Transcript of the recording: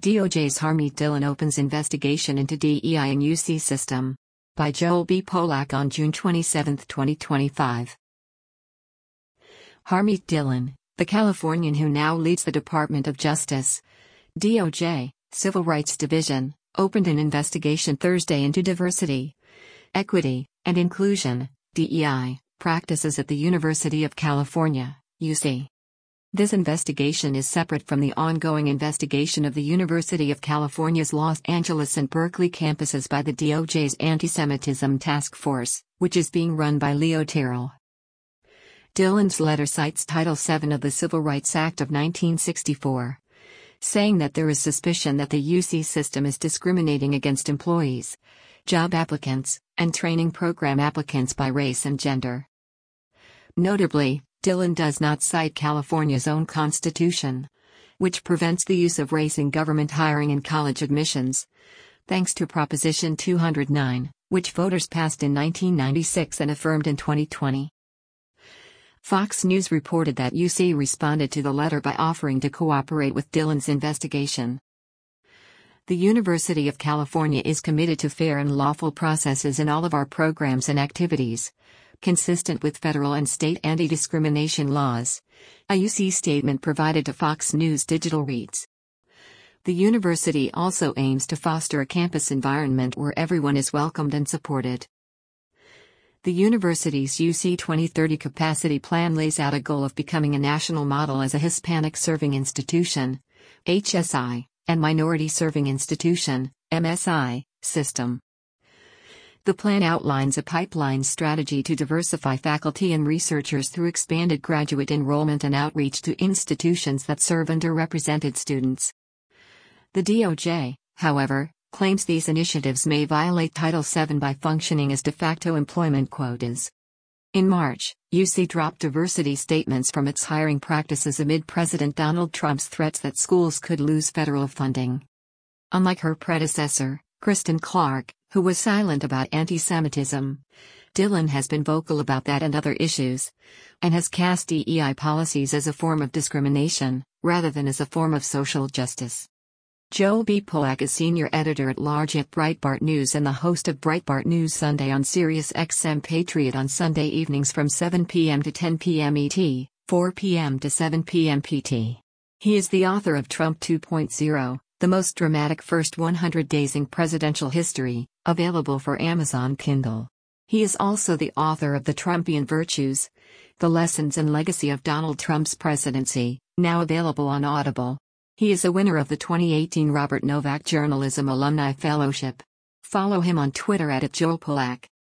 DOJ's Harmeet Dillon opens investigation into DEI in UC system. By Joel B. Polak on June 27, 2025. Harmeet Dillon, the Californian who now leads the Department of Justice, DOJ, Civil Rights Division, opened an investigation Thursday into diversity, equity, and inclusion, DEI, practices at the University of California, UC. This investigation is separate from the ongoing investigation of the University of California's Los Angeles and Berkeley campuses by the DOJ's Anti-Semitism Task Force, which is being run by Leo Terrell. Dillon's letter cites Title VII of the Civil Rights Act of 1964, saying that there is suspicion that the UC system is discriminating against employees, job applicants, and training program applicants by race and gender. Notably, Dillon does not cite California's own constitution, which prevents the use of race in government hiring and college admissions, thanks to Proposition 209, which voters passed in 1996 and affirmed in 2020. Fox News reported that UC responded to the letter by offering to cooperate with Dillon's investigation. The University of California is committed to fair and lawful processes in all of our programs and activities, consistent with federal and state anti-discrimination laws, a UC statement provided to Fox News Digital reads. The university also aims to foster a campus environment where everyone is welcomed and supported. The university's UC 2030 capacity plan lays out a goal of becoming a national model as a Hispanic Serving Institution, HSI, and Minority Serving Institution, MSI, system. The plan outlines a pipeline strategy to diversify faculty and researchers through expanded graduate enrollment and outreach to institutions that serve underrepresented students. The DOJ, however, claims these initiatives may violate Title VII by functioning as de facto employment quotas. In March, UC dropped diversity statements from its hiring practices amid President Donald Trump's threats that schools could lose federal funding. Unlike her predecessor, Kristen Clark, who was silent about anti-Semitism, Dillon has been vocal about that and other issues, and has cast DEI policies as a form of discrimination, rather than as a form of social justice. Joel B. Polak is senior editor-at-large at Breitbart News and the host of Breitbart News Sunday on Sirius XM Patriot on Sunday evenings from 7 p.m. to 10 p.m. ET, 4 p.m. to 7 p.m. PT. He is the author of Trump 2.0, the most dramatic first 100 days in presidential history, available for Amazon Kindle. He is also the author of The Trumpian Virtues, The Lessons and Legacy of Donald Trump's Presidency, now available on Audible. He is a winner of the 2018 Robert Novak Journalism Alumni Fellowship. Follow him on Twitter @JoelPolak.